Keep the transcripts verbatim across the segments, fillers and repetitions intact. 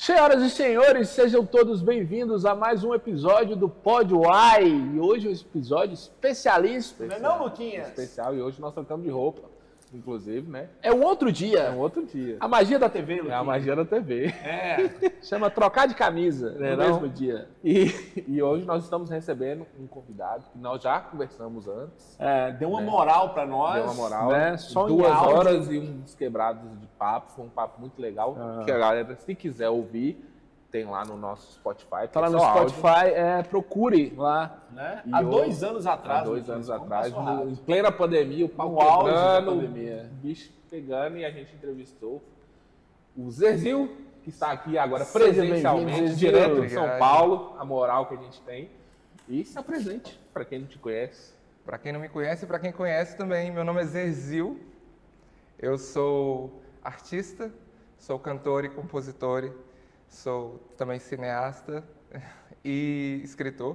Senhoras e senhores, sejam todos bem-vindos a mais um episódio do Pod Uai. E hoje é um episódio especialíssimo, Especial, não é não, Luquinhas? Especial, e hoje nós trocamos de roupa, inclusive, né? É um outro dia. É um outro dia. A magia da T V, Luquinhas. É a magia da T V. É. Chama trocar de camisa É, no não? mesmo dia. E, e hoje nós estamos recebendo um convidado que nós já conversamos antes. É, deu uma Né? moral pra nós. Deu uma moral. Né? Só em duas áudio. horas e uns quebrados de papo. Foi um papo muito legal. Ah. Que a galera, se quiser ouvir, tem lá no nosso Spotify. Tá lá é no só áudio. Spotify, é, procure lá. Né? E Há eu- dois anos atrás. Há dois Luquinhas, anos como atrás, passou no- rápido. em plena pandemia, o pau No auge da quebrando, pandemia. o bicho pegando, e a gente entrevistou o Zezil, que está aqui agora Seja presencialmente, bem-vindo, Zezil. direto de São Obrigado. Paulo, a moral que a gente tem. E se apresente, para quem não te conhece. Para quem não me conhece e para quem conhece também, meu nome é Zezil. Eu sou artista, sou cantor e compositor, sou também cineasta e escritor.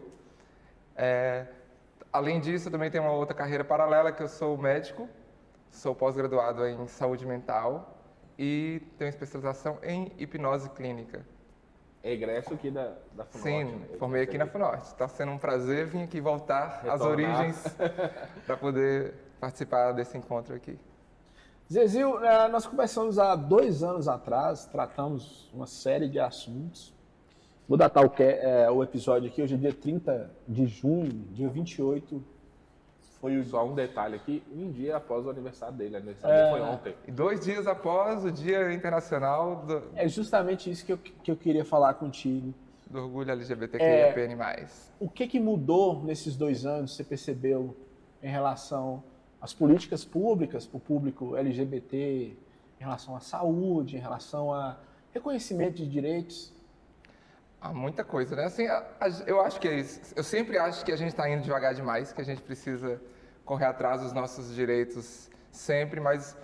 É, além disso, eu também tenho uma outra carreira paralela, que eu sou médico, sou pós-graduado em saúde mental e tenho especialização em hipnose clínica. É egresso aqui da, da Funorte. Sim, né? formei aqui na Funorte. Está sendo um prazer vir aqui voltar às Retornar. origens para poder participar desse encontro aqui. Zezil, eh, nós conversamos há dois anos atrás, tratamos uma série de assuntos. Vou datar o, que, eh, o episódio aqui, hoje é dia trinta de junho, dia vinte e oito. Foi o... Só um detalhe aqui, um dia após o aniversário dele. O aniversário É. dele foi ontem. E dois dias após o Dia Internacional do, É justamente isso que eu, que eu queria falar contigo. do Orgulho L G B T Q I A P N mais. O que, que mudou nesses dois anos, você percebeu, em relação às políticas públicas para o público L G B T, em relação à saúde, em relação a reconhecimento de direitos? Há muita coisa, né? Assim, a- a- eu acho que é isso. Eu sempre acho que a gente está indo devagar demais, que a gente precisa correr atrás dos nossos direitos sempre, mas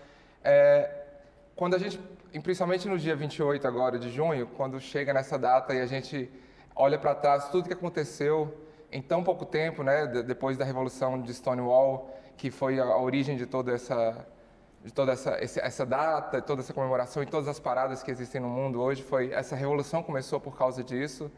é, quando a gente, e principalmente no dia vinte e oito agora de junho, quando chega nessa data e a gente olha para trás tudo que aconteceu em tão pouco tempo, né? de- Depois da revolução de Stonewall, que foi a, a origem de toda essa de toda essa, esse- essa data, toda essa comemoração e todas as paradas que existem no mundo hoje, foi essa revolução começou por causa disso.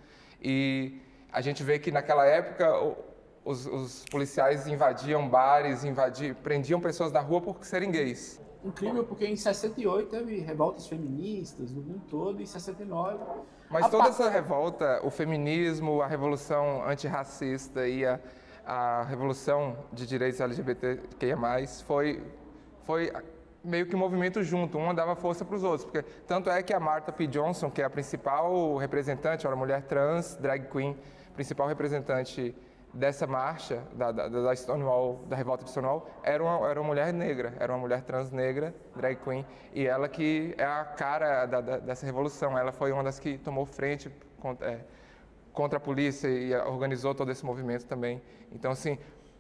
E a gente vê que naquela época o- os, os policiais invadiam bares, invadiam, prendiam pessoas na rua por serem gays. Incrível, porque em sessenta e oito teve revoltas feministas no mundo todo, e em sessenta e nove... Mas a toda pa- essa revolta, o feminismo, a revolução antirracista e a, a revolução de direitos L G B T Q I A mais, foi, foi meio que um movimento junto, um dava força para os outros. Porque, tanto é que a Marsha P. Johnson, que é a principal representante, era uma mulher trans, drag queen, principal representante dessa marcha, da, da, da Stonewall, da revolta de Stonewall, era uma, era uma mulher negra, era uma mulher trans negra, drag queen, e ela que é a cara da, da, dessa revolução. Ela foi uma das que tomou frente contra, é, contra a polícia e organizou todo esse movimento também. Então, assim,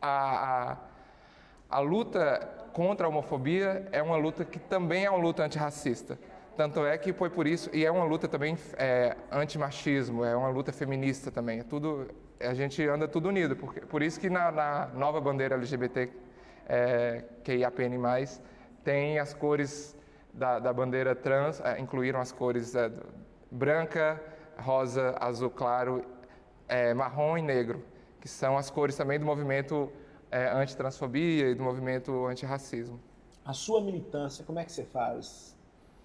a, a, a luta contra a homofobia é uma luta que também é uma luta antirracista. Tanto é que foi por isso, e é uma luta também é, antimachismo, é uma luta feminista também. É tudo, a gente anda tudo unido. Porque, por isso que na, na nova bandeira L G B T é, Q I A P N mais, tem as cores da, da bandeira trans, é, incluíram as cores é, branca, rosa, azul claro, é, marrom e negro, que são as cores também do movimento é, antitransfobia e do movimento antirracismo. A sua militância, como é que você faz?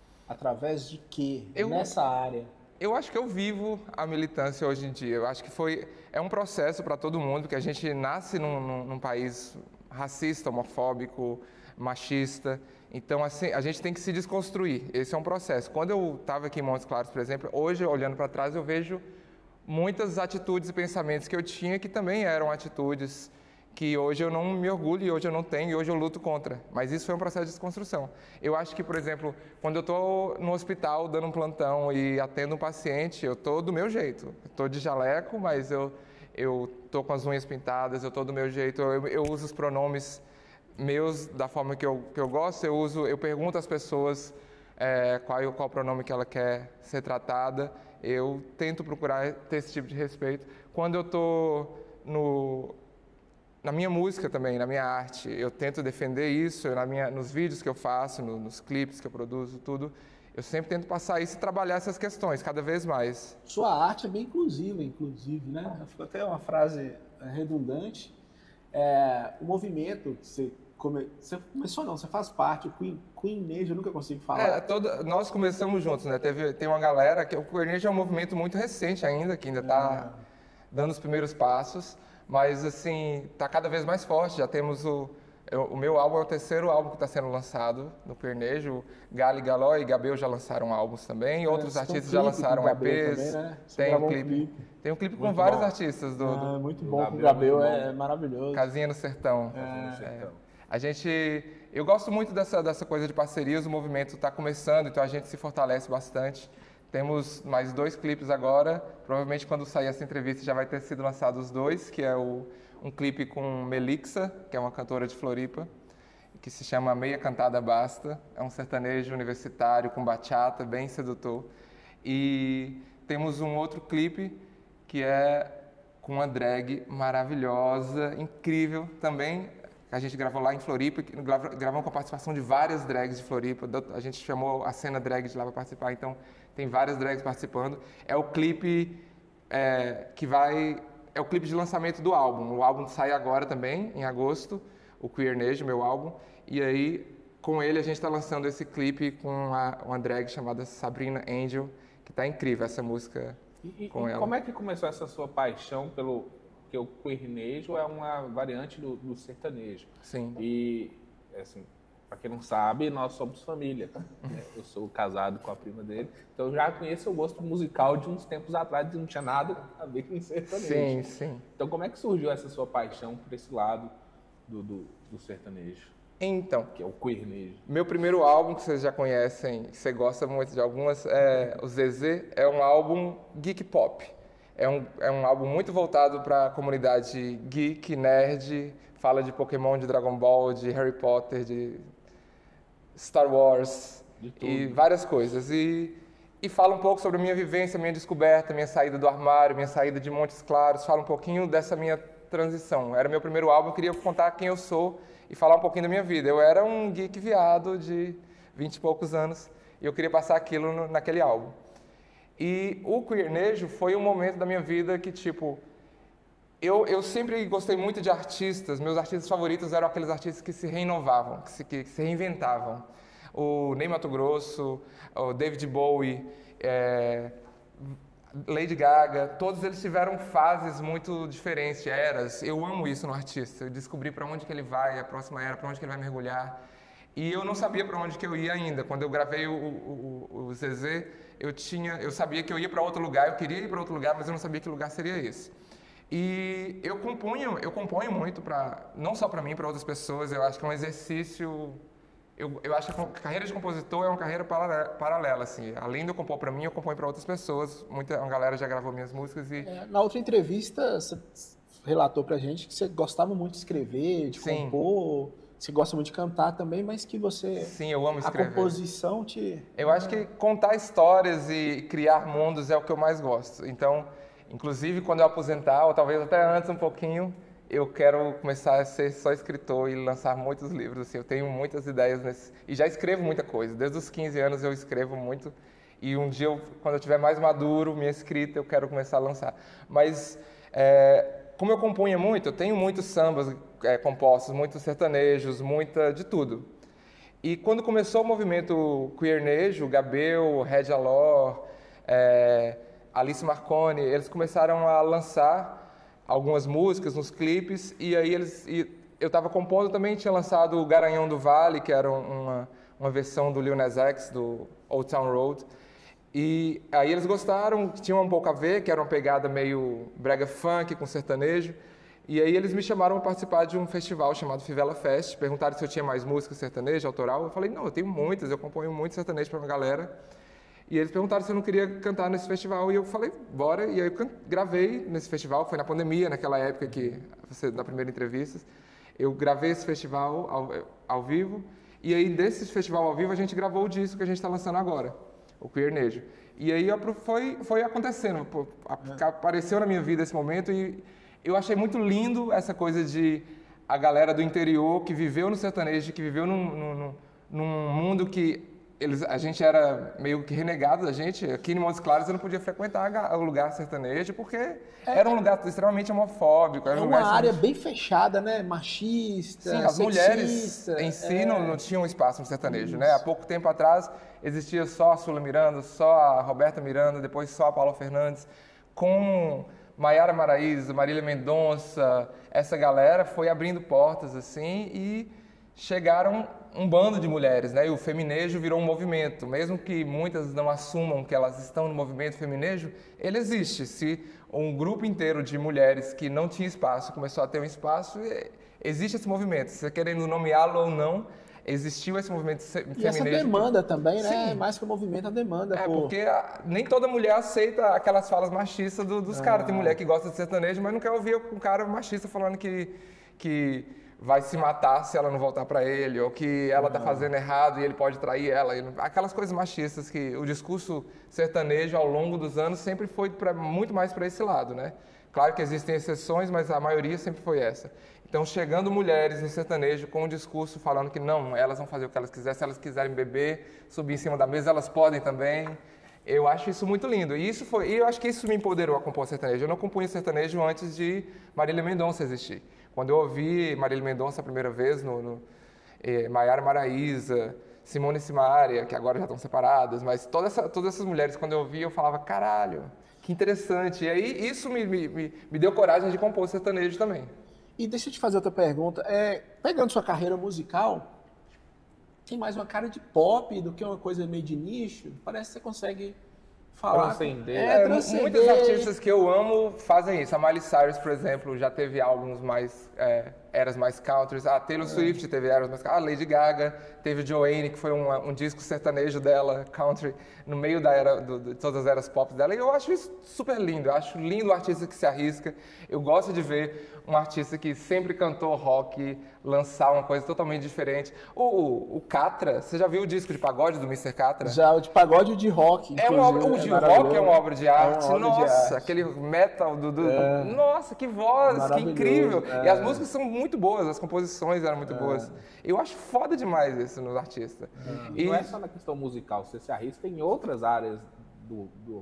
Através de quê? Eu- Nessa área? Eu acho que eu vivo a militância hoje em dia. Eu acho que foi é um processo para todo mundo, que a gente nasce num, num, num país racista, homofóbico, machista. Então, assim, a gente tem que se desconstruir. Esse é um processo. Quando eu estava aqui em Montes Claros, por exemplo, hoje, olhando para trás, eu vejo muitas atitudes e pensamentos que eu tinha que também eram atitudes que hoje eu não me orgulho e hoje eu não tenho e hoje eu luto contra. Mas isso foi um processo de desconstrução. Eu acho que, por exemplo, quando eu estou no hospital dando um plantão e atendo um paciente, eu estou do meu jeito. Estou de jaleco, mas eu eu estou com as unhas pintadas, eu estou do meu jeito, eu, eu uso os pronomes meus da forma que eu, que eu gosto, eu uso, eu pergunto às pessoas é, qual, qual pronome que ela quer ser tratada, eu tento procurar ter esse tipo de respeito. Quando eu estou no... Na minha música também, na minha arte, eu tento defender isso, na minha, nos vídeos que eu faço, no, nos clipes que eu produzo, tudo, eu sempre tento passar isso e trabalhar essas questões cada vez mais. Sua arte é bem inclusiva, inclusive, né? Ficou até uma frase redundante. É, o movimento que você, come... você começou, não, você faz parte, o Queen, Queenage, eu nunca consigo falar. É, toda, nós começamos juntos, né? Teve, tem uma galera que o Queenage é um movimento muito recente ainda, que ainda está ah. dando os primeiros passos, mas assim, está cada vez mais forte. Já temos o, o meu álbum é o terceiro álbum que está sendo lançado no Queenage. O Gali, Galó e Gabel já lançaram álbuns também, é, outros artistas um já lançaram E Pês. Também, né? Tem um clipe. clipe. Tem um clipe com muito vários bom. artistas. Do, do, ah, muito bom, o Gabel é, é maravilhoso. Casinha no Sertão. É, no Sertão. É. A gente, eu gosto muito dessa, dessa coisa de parcerias, o movimento está começando, então a gente se fortalece bastante. Temos mais dois clipes agora, provavelmente quando sair essa entrevista já vai ter sido lançado os dois, que é o, um clipe com Melixa, que é uma cantora de Floripa, que se chama Meia Cantada Basta, é um sertanejo universitário com bachata, bem sedutor. E temos um outro clipe que é com uma drag maravilhosa, incrível também. A gente gravou lá em Floripa, gravamos com a participação de várias drags de Floripa. A gente chamou a cena drag de lá para participar, então tem várias drags participando. É o clipe é, que vai... É o clipe de lançamento do álbum. O álbum sai agora também, em agosto, o Queenage, meu álbum. E aí, com ele, a gente está lançando esse clipe com uma, uma drag chamada Sabrina Angel, que está incrível essa música. E, com e ela. Como é que começou essa sua paixão pelo... Porque o queernejo é uma variante do, do sertanejo. Sim. E, assim, para quem não sabe, nós somos família. Né? Eu sou casado com a prima dele, então eu já conheço o gosto musical de uns tempos atrás, e não tinha nada a ver com sertanejo. Sim, sim. Então, como é que surgiu essa sua paixão por esse lado do, do, do sertanejo? Então, que é o queernejo. Meu primeiro álbum, que vocês já conhecem, que você gosta muito de algumas, é o Zezé, é um álbum geek pop. É um, é um álbum muito voltado para a comunidade geek, nerd, fala de Pokémon, de Dragon Ball, de Harry Potter, de Star Wars e várias coisas. E, e fala um pouco sobre a minha vivência, minha descoberta, minha saída do armário, minha saída de Montes Claros, fala um pouquinho dessa minha transição. Era meu primeiro álbum, eu queria contar quem eu sou e falar um pouquinho da minha vida. Eu era um geek viado de vinte e poucos anos e eu queria passar aquilo no, naquele álbum. E o queernejo foi um momento da minha vida que, tipo, eu, eu sempre gostei muito de artistas. Meus artistas favoritos eram aqueles artistas que se renovavam, que se, que se reinventavam. O Ney Matogrosso, o David Bowie, é, Lady Gaga, todos eles tiveram fases muito diferentes, eras. Eu amo isso no artista, eu descobri para onde que ele vai, a próxima era, para onde que ele vai mergulhar. E eu não sabia para onde que eu ia ainda. Quando eu gravei o, o, o, o Zezé, eu, tinha, eu sabia que eu ia para outro lugar, eu queria ir para outro lugar, mas eu não sabia que lugar seria esse. E eu componho, eu componho muito, pra, não só para mim, para outras pessoas. Eu acho que é um exercício... Eu, eu acho que a carreira de compositor é uma carreira paralela, assim. Além de eu compor para mim, eu componho para outras pessoas. Muita uma galera já gravou minhas músicas e... É, na outra entrevista, você relatou pra gente que você gostava muito de escrever, de Sim. compor... Você gosta muito de cantar também, mas que você... Sim, eu amo escrever. A composição te... Eu acho que contar histórias e criar mundos é o que eu mais gosto. Então, inclusive, quando eu aposentar, ou talvez até antes um pouquinho, eu quero começar a ser só escritor e lançar muitos livros. Assim, eu tenho muitas ideias nesse... E já escrevo muita coisa. Desde os quinze anos eu escrevo muito. E um dia, eu, quando eu estiver mais maduro, minha escrita, eu quero começar a lançar. Mas... É... Como eu compunha muito, eu tenho muitos sambas é, compostos, muitos sertanejos, muita de tudo. E quando começou o movimento queernejo, Gabel, Red Alor, é, Alice Marconi, eles começaram a lançar algumas músicas nos clipes e aí eles, e eu estava compondo também, tinha lançado o Garanhão do Vale, que era uma, uma versão do Lil Nas X, do Old Town Road. E aí eles gostaram, tinham um pouco a ver, que era uma pegada meio brega funk com sertanejo. E aí eles me chamaram para participar de um festival chamado Fivela Fest. Perguntaram se eu tinha mais música sertaneja, autoral. Eu falei, não, eu tenho muitas, eu componho muito sertanejo para uma galera. E eles perguntaram se eu não queria cantar nesse festival. E eu falei, bora. E aí eu gravei nesse festival, foi na pandemia, naquela época que, você, na primeira entrevista. Eu gravei esse festival ao, ao vivo. E aí desse festival ao vivo a gente gravou o disco que a gente está lançando agora. O queernejo. E aí foi, foi acontecendo, apareceu na minha vida esse momento e eu achei muito lindo essa coisa de a galera do interior que viveu no sertanejo, que viveu num, num, num mundo que eles, a gente era meio que renegado da gente. Aqui em Montes Claros eu não podia frequentar o lugar sertanejo porque é, era um lugar extremamente homofóbico. Era é um uma lugar área assim, bem fechada, né? Machista, sim, as sexista, mulheres em si é. não, não tinham espaço no sertanejo, né? Há pouco tempo atrás existia só a Sula Miranda, só a Roberta Miranda, depois só a Paula Fernandes. Com Maiara Maraíza, Marília Mendonça, essa galera foi abrindo portas assim e chegaram um bando de mulheres, né? E o feminejo virou um movimento. Mesmo que muitas não assumam que elas estão no movimento feminejo, ele existe. Se um grupo inteiro de mulheres que não tinha espaço começou a ter um espaço, existe esse movimento. Se você querendo nomeá-lo ou não, existiu esse movimento feminejo. E essa demanda que... também, né? Sim. Mais que o movimento, a demanda. É, por... porque a, nem toda mulher aceita aquelas falas machistas do, dos ah. caras. Tem mulher que gosta de sertanejo, mas não quer ouvir um cara machista falando que, que vai se matar se ela não voltar pra ele, ou que ela tá fazendo errado e ele pode trair ela. Aquelas coisas machistas que o discurso sertanejo ao longo dos anos sempre foi pra, muito mais para esse lado, né? Claro que existem exceções, mas a maioria sempre foi essa. Então, chegando mulheres no sertanejo com um discurso falando que não, elas vão fazer o que elas quiserem, se elas quiserem beber, subir em cima da mesa, elas podem também. Eu acho isso muito lindo. E isso foi, e eu acho que isso me empoderou a compor sertanejo. Eu não compunha sertanejo antes de Marília Mendonça existir. Quando eu ouvi Marília Mendonça a primeira vez, no, no eh, Maiara Maraíza, Simone e Simaria, que agora já estão separadas, mas toda essa, todas essas mulheres, quando eu ouvi, eu falava, caralho, que interessante. E aí isso me, me, me, me deu coragem de compor sertanejo também. E deixa eu te fazer outra pergunta. É, pegando sua carreira musical, tem mais uma cara de pop do que uma coisa meio de nicho? Parece que você consegue falar. Transcender. É, É, transcender. muitos artistas que eu amo fazem isso. A Miley Cyrus, por exemplo, já teve álbuns mais, é, eras mais country. A Taylor é. Swift teve eras mais country. A Lady Gaga teve Joanne, que foi um, um disco sertanejo dela, country, no meio da era, do, de todas as eras pop dela. E eu acho isso super lindo. Eu acho lindo o artista que se arrisca. Eu gosto de ver um artista que sempre cantou rock lançar uma coisa totalmente diferente. O, o, o Catra, você já viu o disco de pagode do mister Catra? Já, o de pagode e o de rock. É uma obra, o de rock é uma obra de arte. É uma obra Nossa, de arte. aquele metal do... do É. Nossa, que voz, que incrível. É. E as músicas são muito boas, as composições eram muito é. boas. Eu acho foda demais isso nos artistas. É. E não é só na questão musical, você se arrisca em outras áreas do... do...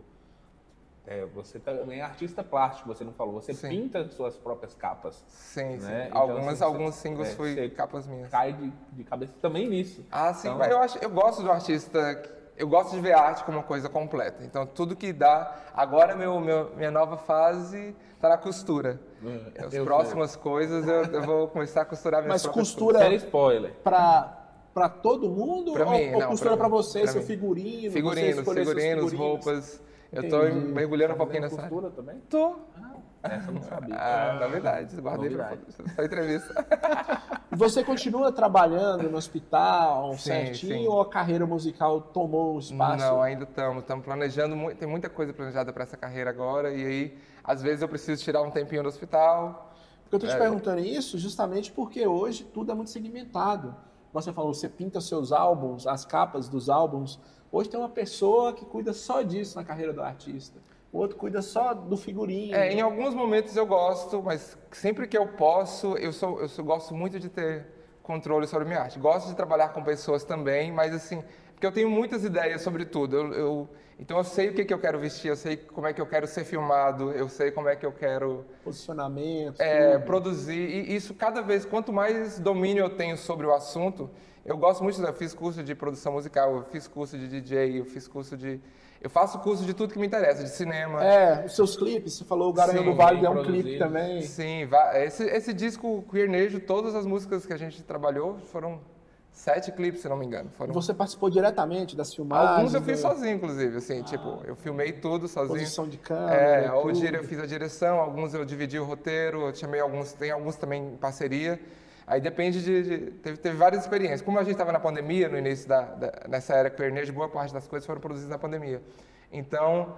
É, você também é artista plástico, você não falou. Você Sim. pinta suas próprias capas. Sim, né? sim. Então, Algumas, assim, alguns você, singles é, foi capas minhas. Cai de, de cabeça também nisso. Ah, sim. Então, mas eu, acho, eu gosto do artista... Eu gosto de ver a arte como uma coisa completa. Então, tudo que dá... Agora, meu, meu, minha nova fase está na costura. É, As próximas sei. coisas, eu, eu vou começar a costurar minhas Mas costura... Sem spoiler. Pra... Para todo mundo? Pra ou, mim, ou não, costura para você, pra seu mim. figurino? Figurinos, você figurinos, roupas. Eu tô Entendi. mergulhando um pouquinho nessa costura também? Tô. Ah, essa eu não sabia. Ah, novidade. Guardei Novidade. para a entrevista. Você continua trabalhando no hospital Sim, certinho sim. ou a carreira musical tomou um espaço? Não, ainda estamos. Estamos planejando, muito, tem muita coisa planejada para essa carreira agora e aí, às vezes, eu preciso tirar um tempinho do hospital. Porque eu tô te É. perguntando isso justamente porque hoje tudo é muito segmentado. Você falou, você pinta seus álbuns, as capas dos álbuns. Hoje tem uma pessoa que cuida só disso na carreira do artista. O outro cuida só do figurinho. É, em alguns momentos eu gosto, mas sempre que eu posso, eu, sou, eu sou, gosto muito de ter controle sobre a minha arte. Gosto de trabalhar com pessoas também, mas assim, porque eu tenho muitas ideias sobre tudo. Eu, eu, então eu sei o que, que eu quero vestir, eu sei como é que eu quero ser filmado, eu sei como é que eu quero... Posicionamento. É, produzir, e isso cada vez, quanto mais domínio eu tenho sobre o assunto, eu gosto muito, eu fiz curso de produção musical, eu fiz curso de D J, eu fiz curso de... Eu faço curso de tudo que me interessa, de cinema. É, os seus clipes, você falou o Garanhão Sim, do Vale é um produzido. clipe também. Sim, va- esse, esse disco Queernejo, todas as músicas que a gente trabalhou foram sete clipes, se não me engano. Foram... Você participou diretamente das filmagens? Alguns eu fiz do- sozinho, inclusive, assim, tipo, eu filmei tudo sozinho. Posição de câmera. É, ou tudo. dire- eu fiz a direção, alguns eu dividi o roteiro, eu chamei alguns, tem alguns também em parceria. Aí depende de... de teve, teve várias experiências. Como a gente estava na pandemia, no início da, da nessa era Queernejo, boa parte das coisas foram produzidas na pandemia. Então,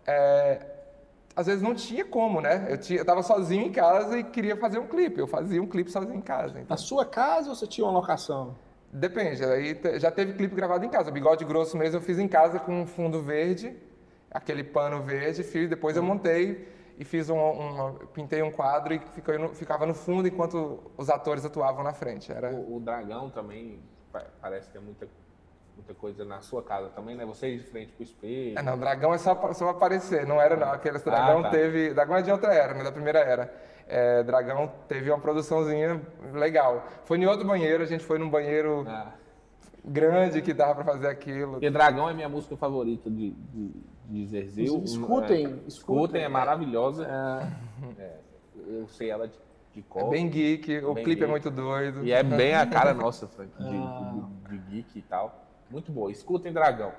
é, às vezes não tinha como, né? Eu, tinha, eu tava sozinho em casa e queria fazer um clipe. Eu fazia um clipe sozinho em casa. Então. Na sua casa ou você tinha uma locação? Depende. Aí te- já teve clipe gravado em casa. Bigode Grosso mesmo eu fiz em casa com um fundo verde, aquele pano verde, fiz, depois eu montei e fiz um, um, pintei um quadro e ficou no- ficava no fundo enquanto os atores atuavam na frente. Era... O, o Dragão também pa- parece que é muita muita coisa na sua casa também, né? Você de frente pro espelho. É, não, dragão é só, só aparecer, não era não. Aquele dragão ah, tá. teve. Dragão é de outra era, né? Da primeira era. É, dragão teve uma produçãozinha legal. Foi em outro banheiro, a gente foi num banheiro Ah. grande que dava pra fazer aquilo. Porque Dragão é minha música favorita de, de, de Zerzil. Escutem, é, escutem, é maravilhosa. É. É, eu sei ela de, de cor. É bem geek, o Bem clipe geek. é muito doido. E é bem a cara nossa, Frank, de, Ah. de, de geek e tal. Muito boa. Escutem Dragão.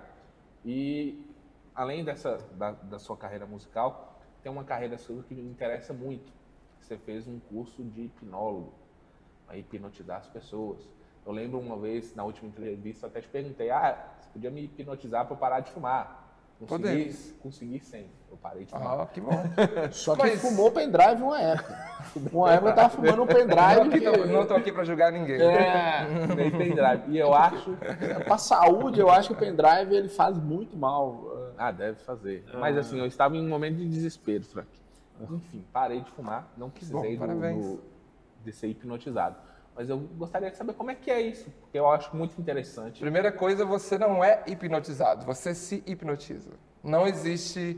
E além dessa da, da sua carreira musical, tem uma carreira sua que me interessa muito. Você fez um curso de hipnólogo, para hipnotizar as pessoas. Eu lembro uma vez, na última entrevista, eu até te perguntei, ah, você podia me hipnotizar para eu parar de fumar? Consegui, Podemos. consegui sim, eu parei de fumar. Ah, que bom. Só que Mas- fumou pendrive uma época. Uma época eu tava fumando um pendrive. Não, que que- tô- não tô aqui pra julgar ninguém. É, Nem pendrive. E eu acho... pra saúde, eu acho que o pendrive ele faz muito mal. Ah, deve fazer. Mas assim, eu estava em um momento de desespero, Frank. Enfim, parei de fumar, não precisei bom, do, parabéns. do- de ser hipnotizado. Mas eu gostaria de saber como é que é isso, porque eu acho muito interessante. Primeira coisa, você não é hipnotizado, você se hipnotiza. Não existe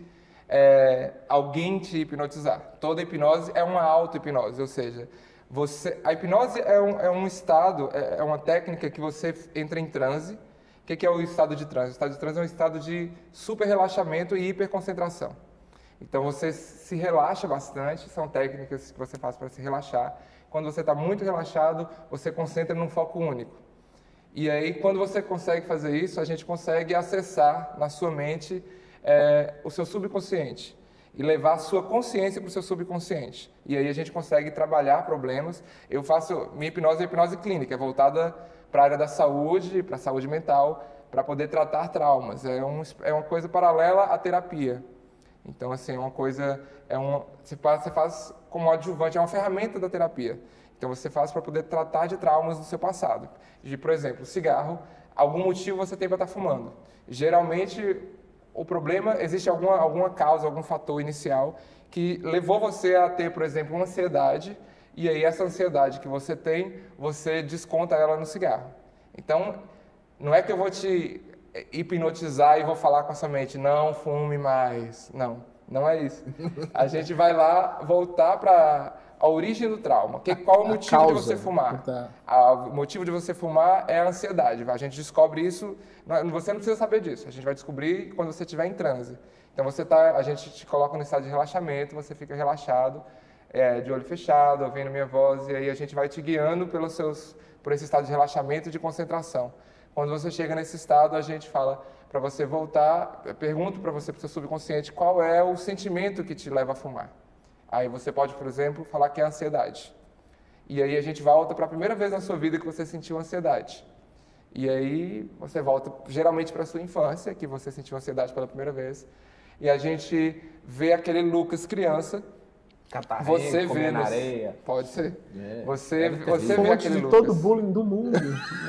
é, alguém te hipnotizar. Toda hipnose é uma auto-hipnose, ou seja, você, a hipnose é um, é um estado, é, é uma técnica que você entra em transe. O que, que é o estado de transe? O estado de transe é um estado de super relaxamento e hiperconcentração. Então você se relaxa bastante, são técnicas que você faz para se relaxar. Quando você está muito relaxado, você concentra num foco único. E aí, quando você consegue fazer isso, a gente consegue acessar na sua mente é, o seu subconsciente e levar a sua consciência para o seu subconsciente. E aí a gente consegue trabalhar problemas. Eu faço, minha hipnose é hipnose clínica, é voltada para a área da saúde, para a saúde mental, para poder tratar traumas. É, um, é uma coisa paralela à terapia. Então, assim, é uma coisa, é um, você, faz, você faz como adjuvante, é uma ferramenta da terapia. Então, você faz para poder tratar de traumas do seu passado. De, por exemplo, cigarro, algum motivo você tem para estar fumando. Geralmente, o problema, existe alguma, alguma causa, algum fator inicial que levou você a ter, por exemplo, uma ansiedade, e aí essa ansiedade que você tem, você desconta ela no cigarro. Então, não é que eu vou te hipnotizar e vou falar com a sua mente, não fume mais. Não, não é isso. A gente vai lá voltar para a origem do trauma. Que, qual é o A motivo causa, de você fumar? tá. A- O motivo de você fumar é a ansiedade. A gente descobre isso, não- você não precisa saber disso. A gente vai descobrir quando você estiver em transe. Então você tá, a gente te coloca no estado de relaxamento, você fica relaxado, é, de olho fechado, ouvindo minha voz, e aí a gente vai te guiando pelos seus, por esse estado de relaxamento e de concentração. Quando você chega nesse estado, a gente fala para você voltar, eu pergunto para você, para o seu subconsciente, qual é o sentimento que te leva a fumar. Aí você pode, por exemplo, falar que é ansiedade. E aí a gente volta para a primeira vez na sua vida que você sentiu ansiedade. E aí você volta geralmente para a sua infância, que você sentiu ansiedade pela primeira vez. E a gente vê aquele Lucas criança, Catarrento, você vê comer na nos- areia. Pode ser. É, Você, deve ter você visto. vê Fonte aquele de Lucas. todo o bullying do mundo.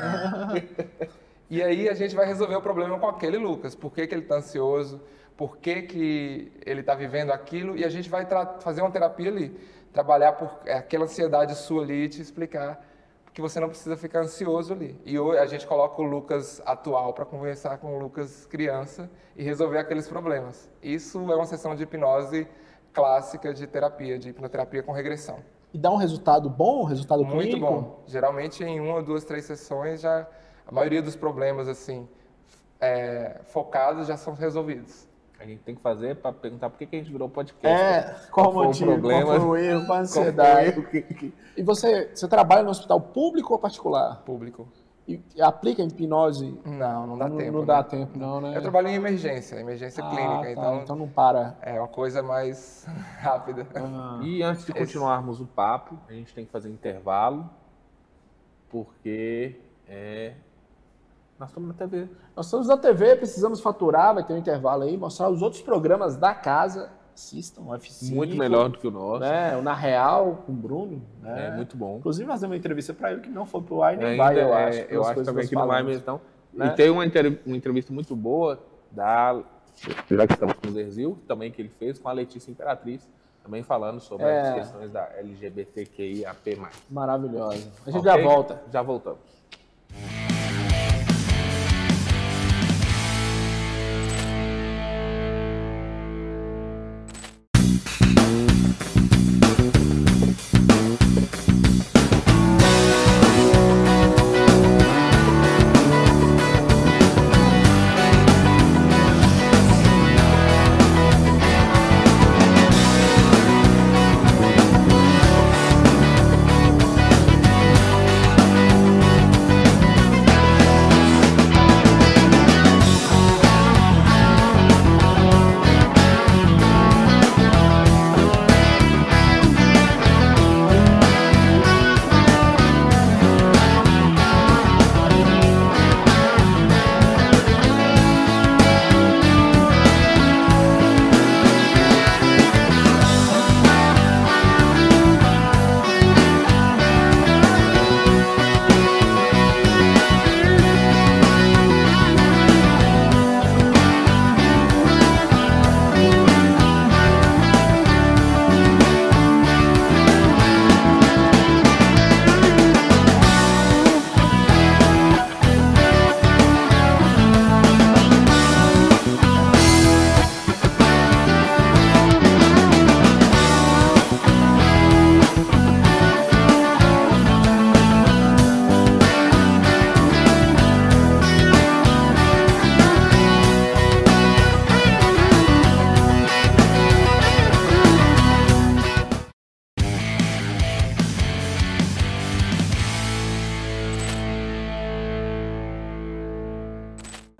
E aí a gente vai resolver o problema com aquele Lucas. Por que, que ele está ansioso? Por que, que ele está vivendo aquilo? E a gente vai tra- fazer uma terapia ali. Trabalhar por aquela ansiedade sua ali e te explicar que você não precisa ficar ansioso ali. E hoje a gente coloca o Lucas atual para conversar com o Lucas criança e resolver aqueles problemas. Isso é uma sessão de hipnose clássica de terapia, de hipnoterapia com regressão. E dá um resultado bom, um resultado Muito clínico? bom. Geralmente em uma, duas, três sessões já a maioria dos problemas assim é, focados já são resolvidos. A gente tem que fazer para perguntar por que, que a gente virou podcast. É, qual o foi o motivo, problema? qual foi o erro, qual a Qual foi o ansiedade. erro que- que- E você, você trabalha no hospital público ou particular? Público. E aplica hipnose? Não, não dá não, tempo. Não né? dá tempo, não, né? Eu trabalho em emergência, emergência Ah, clínica, tá, então, então não para. é uma coisa mais rápida. Ah, E antes de continuarmos o papo, a gente tem que fazer intervalo, porque é, nós estamos na T V. Nós estamos na T V, precisamos faturar, vai ter um intervalo aí, mostrar os outros programas da casa. Assistam, o F cinco. Muito melhor do que o nosso. Né? O Na Real, com o Bruno. Né? É muito bom. Inclusive, nós demos uma entrevista para ele que não foi pro ar e nem Ainda vai, eu é, acho. Eu pelas acho coisas também nós que não vai falamos. mesmo, não. Né? E tem uma, inter- uma entrevista muito boa da, já que estamos com o Zerzil, também que ele fez com a Letícia Imperatriz, também falando sobre É. as questões da L G B T Q I A P mais. Maravilhosa. A gente Ok? já volta. Já voltamos.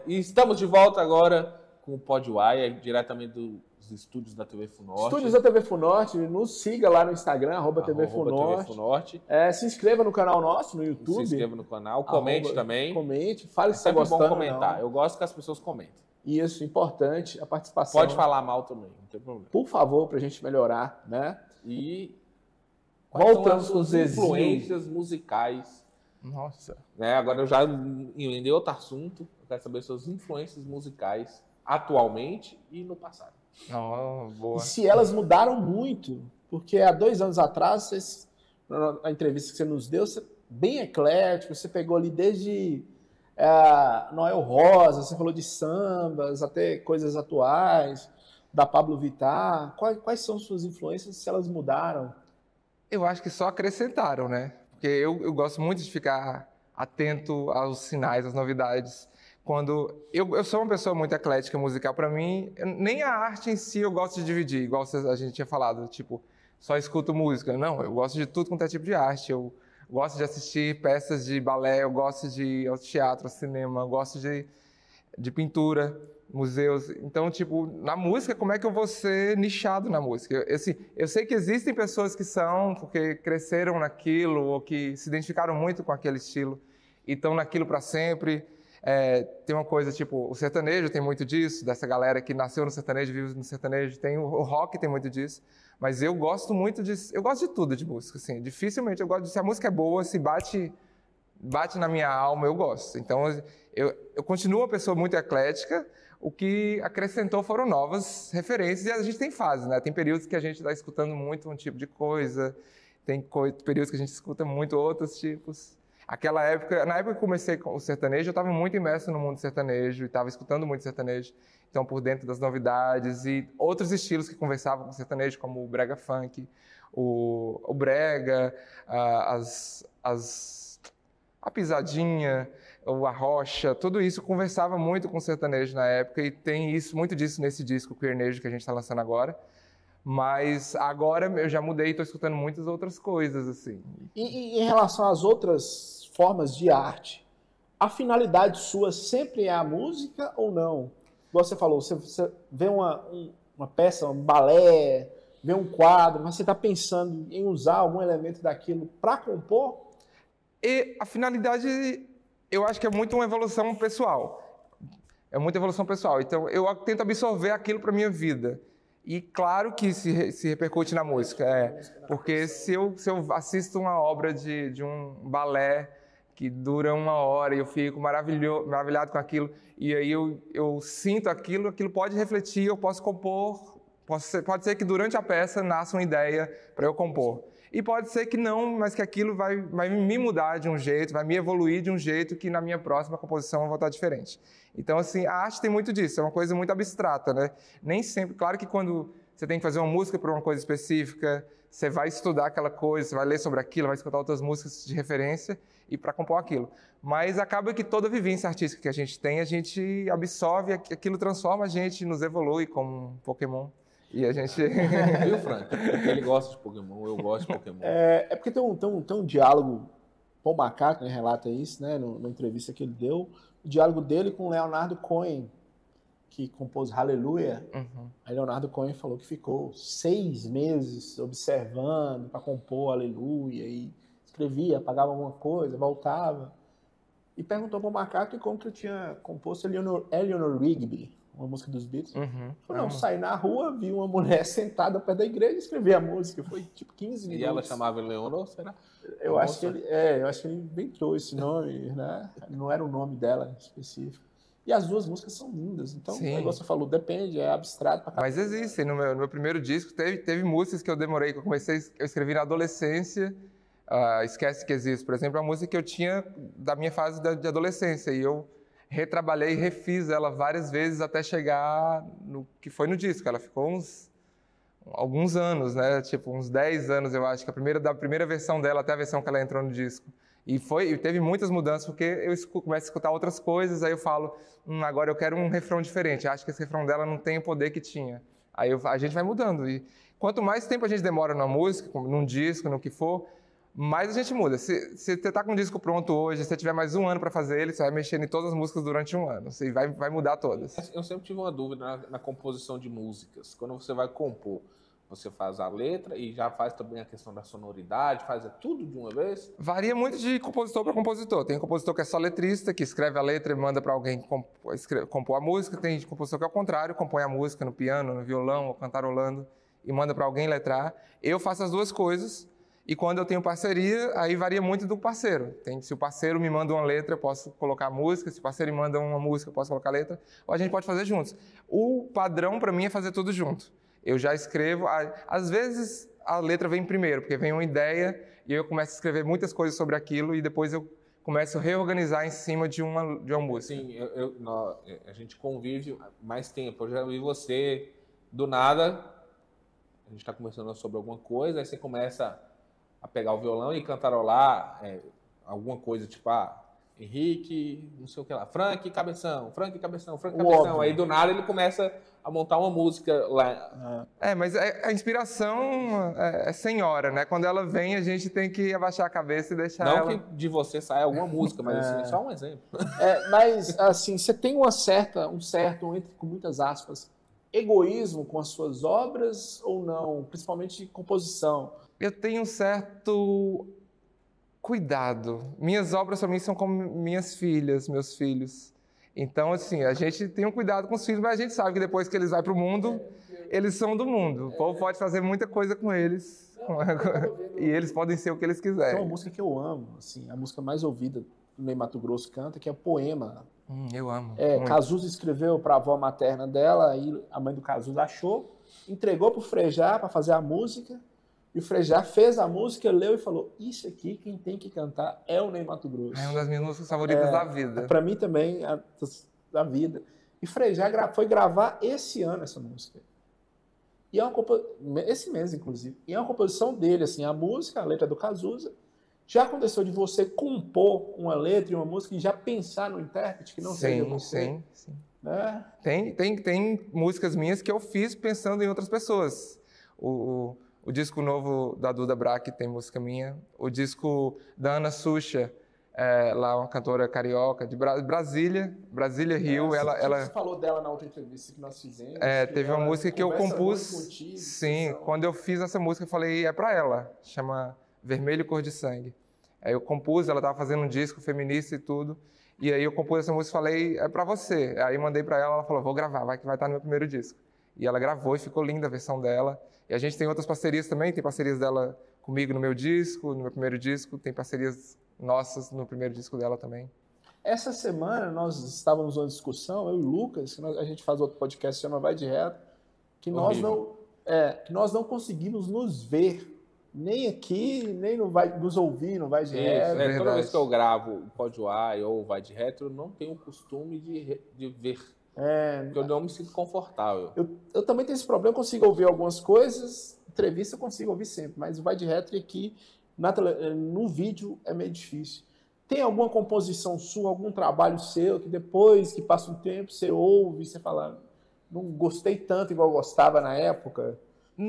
e estamos de volta agora com o Podwire, diretamente dos estúdios da T V Funorte. Estúdios da T V Funorte, nos siga lá no Instagram, arroba T V Funorte. Funorte. É, se inscreva no canal nosso, no YouTube. Se inscreva no canal, comente arroba, também. Comente, fale é se está gostando. É bom comentar, eu gosto que as pessoas comentem. Isso, importante, a participação. Pode falar mal também, não tem problema. Por favor, pra gente melhorar, né? E voltamos com as influências musicais. Nossa. Né? Agora eu já emendei outro assunto, eu quero saber suas influências musicais atualmente e no passado. Oh, boa. E se elas mudaram muito, porque há dois anos atrás, vocês, na entrevista que você nos deu, você, bem eclético, você pegou ali desde é, Noel Rosa, você falou de sambas, até coisas atuais, da Pablo Vittar. Quais, quais são suas influências, se elas mudaram? Eu acho que só acrescentaram, né? Porque eu, eu gosto muito de ficar atento aos sinais, às novidades. Quando eu, eu sou uma pessoa muito eclética musical, para mim, eu, nem a arte em si eu gosto de dividir, igual a gente tinha falado, tipo, só escuto música. Não, eu gosto de tudo quanto é tipo de arte. Eu gosto de assistir peças de balé, eu gosto de ir ao teatro, ao cinema, eu gosto de, de pintura, museus. Então, tipo, na música, como é que eu vou ser nichado na música? Eu, assim, eu sei que existem pessoas que são, porque cresceram naquilo, ou que se identificaram muito com aquele estilo, e estão naquilo para sempre. É, tem uma coisa, tipo, o sertanejo tem muito disso, dessa galera que nasceu no sertanejo, vive no sertanejo, tem o, o rock tem muito disso, mas eu gosto muito de, eu gosto de tudo de música, assim, dificilmente eu gosto de, se a música é boa, se bate, bate na minha alma, eu gosto. Então, eu, eu continuo uma pessoa muito eclética, o que acrescentou foram novas referências, e a gente tem fases, né? Tem períodos que a gente está escutando muito um tipo de coisa, tem co- períodos que a gente escuta muito outros tipos. Aquela época, na época que comecei com o sertanejo, eu estava muito imerso no mundo sertanejo e estava escutando muito sertanejo, então por dentro das novidades e outros estilos que conversavam com o sertanejo, como o brega funk, o, o brega, a, as, as, a pisadinha, o arrocha, tudo isso conversava muito com o sertanejo na época e tem isso, muito disso nesse disco Queernejo que a gente está lançando agora. Mas agora eu já mudei e estou escutando muitas outras coisas, assim. E, e em relação às outras formas de arte, a finalidade sua sempre é a música ou não? Igual você falou, você, você vê uma, um, uma peça, um balé, vê um quadro, mas você está pensando em usar algum elemento daquilo para compor? E a finalidade, eu acho que é muito uma evolução pessoal. É muita evolução pessoal. Então, eu tento absorver aquilo para minha vida. E claro que se, se repercute na música, é, porque se eu, se eu assisto uma obra de, de um balé que dura uma hora e eu fico maravilhado com aquilo, e aí eu, eu sinto aquilo, aquilo pode refletir, eu posso compor, posso ser, pode ser que durante a peça nasça uma ideia para eu compor. E pode ser que não, mas que aquilo vai, vai me mudar de um jeito, vai me evoluir de um jeito que na minha próxima composição eu vou estar diferente. Então, assim, a arte tem muito disso, é uma coisa muito abstrata, né? Nem sempre, claro que quando você tem que fazer uma música para uma coisa específica, você vai estudar aquela coisa, você vai ler sobre aquilo, vai escutar outras músicas de referência e para compor aquilo. Mas acaba que toda vivência artística que a gente tem, a gente absorve, aquilo transforma a gente, nos evolui como um Pokémon. E a gente... Viu, Frank? Ele gosta de Pokémon, eu gosto de Pokémon. É, é porque tem um, tem, um, tem um diálogo, Paul McCartney relata isso, né, no, na entrevista que ele deu, o diálogo dele com Leonardo Cohen, que compôs Hallelujah. Uhum. Aí Leonardo Cohen falou que ficou seis meses observando para compor Hallelujah, e escrevia, apagava alguma coisa, voltava, e perguntou para o McCartney como que ele tinha composto Eleanor, Eleanor Rigby, uma música dos Beatles. Uhum. Falou, não, saí na rua, vi uma mulher sentada perto da igreja e escrevi a música. Foi tipo quinze minutos. E ela chamava Leonor, será? Eu Nossa. acho que ele, é, eu acho que ele inventou esse nome, né? Não era o nome dela específico. E as duas músicas são lindas. Então, Sim. o negócio você falou, depende, é abstrato pra caramba. Mas existem. No meu, no meu primeiro disco, teve, teve músicas que eu demorei, que eu comecei, eu escrevi na adolescência. Uh, Esquece Que Existe, por exemplo, é uma música que eu tinha da minha fase de, de adolescência. E eu retrabalhei e refiz ela várias vezes até chegar no que foi no disco. Ela ficou uns alguns anos, né? Tipo, uns dez anos, eu acho, que a primeira, da primeira versão dela até a versão que ela entrou no disco. E foi, e teve muitas mudanças, porque eu escuto, começo a escutar outras coisas, aí eu falo, hum, agora eu quero um refrão diferente, acho que esse refrão dela não tem o poder que tinha. Aí eu, a gente vai mudando. E quanto mais tempo a gente demora na música, num disco, no que for, Mas a gente muda. Se, se você tá com um disco pronto hoje, se você tiver mais um ano para fazer ele, você vai mexer em todas as músicas durante um ano. Você vai, vai mudar todas. Eu sempre tive uma dúvida na, na composição de músicas. Quando você vai compor, você faz a letra e já faz também a questão da sonoridade, faz tudo de uma vez? Varia muito de compositor para compositor. Tem compositor que é só letrista, que escreve a letra e manda para alguém compor, escreve, compor a música. Tem compositor que é o contrário, compõe a música no piano, no violão, ou cantarolando e manda para alguém letrar. Eu faço as duas coisas e quando eu tenho parceria, aí varia muito do parceiro. Tem, se o parceiro me manda uma letra, eu posso colocar a música. Se o parceiro me manda uma música, eu posso colocar a letra. Ou a gente pode fazer juntos. O padrão para mim é fazer tudo junto. Eu já escrevo, às vezes a letra vem primeiro, porque vem uma ideia e eu começo a escrever muitas coisas sobre aquilo e depois eu começo a reorganizar em cima de uma, de uma música. Sim, eu, eu, nós, a gente convive mais tempo. Eu já vi você, do nada, a gente está conversando sobre alguma coisa, aí você começa a pegar o violão e cantarolar é, alguma coisa, tipo, ah, Henrique, não sei o que lá, Frank Cabeção, Frank Cabeção, Frank Cabeção. Óbvio. Aí do nada ele começa a montar uma música lá. É, mas a inspiração é sem hora, né? Quando ela vem, a gente tem que abaixar a cabeça e deixar não ela... Não que de você saia alguma música, mas é. assim, só um exemplo. É, mas, assim, você tem uma certa, um certo, entre com muitas aspas, egoísmo com as suas obras ou não? Principalmente de composição. Eu tenho um certo... cuidado. Minhas obras, para mim, são como minhas filhas, meus filhos. Então, assim, a gente tem um cuidado com os filhos, mas a gente sabe que depois que eles vão para o mundo, eles são do mundo. O povo pode fazer muita coisa com eles. E eles podem ser o que eles quiserem. Tem uma música que eu amo, assim, a música mais ouvida no Ney Matogrosso canta, que é Poema. Hum, eu amo. É, Cazuza escreveu para a avó materna dela, aí a mãe do Cazuza achou, entregou para o Frejá para fazer a música. E o Frejá fez a música, leu e falou, isso aqui quem tem que cantar é o Ney Matogrosso. É uma das minhas músicas favoritas é, da vida. Para mim também, a, da vida. E Frejá gra foi gravar esse ano essa música. E é uma esse mês, inclusive. E é uma composição dele, assim, a música, a letra do Cazuza. Já aconteceu de você compor uma letra e uma música e já pensar no intérprete que não sim, seja você? Sim, sim, é. Tem, tem, tem músicas minhas que eu fiz pensando em outras pessoas. O... o... O disco novo da Duda Brack tem música minha. O disco da Ana Sucha, é, lá uma cantora carioca de Bra Brasília, Brasília Rio. É, ela, você ela falou dela na outra entrevista que nós fizemos. É, teve uma música que eu compus. Contigo, sim, quando eu fiz essa música eu falei, é pra ela. Chama Vermelho Cor de Sangue. Aí eu compus, ela estava fazendo um disco feminista e tudo. E aí eu compus essa música e falei, é pra você. Aí mandei pra ela, ela falou, vou gravar, vai que vai estar no meu primeiro disco. E ela gravou e ficou linda a versão dela. E a gente tem outras parcerias também, tem parcerias dela comigo no meu disco, no meu primeiro disco, tem parcerias nossas no primeiro disco dela também. Essa semana nós estávamos numa discussão, eu e o Lucas, que nós, a gente faz outro podcast que chama Vai de Reto, que nós, não, é, que nós não conseguimos nos ver, nem aqui, nem no vai, nos ouvir no Vai de Reto. É, toda vez que eu gravo o Pod U A I ou o Vai de Reto, eu não tenho o costume de, de ver. É, porque eu não me sinto confortável. Eu, eu também tenho esse problema, eu consigo ouvir algumas coisas, entrevista eu consigo ouvir sempre, mas o Vai de Retro aqui na tele, no vídeo é meio difícil. Tem alguma composição sua, algum trabalho seu, que depois que passa um tempo você ouve e você fala, não gostei tanto igual eu gostava na época?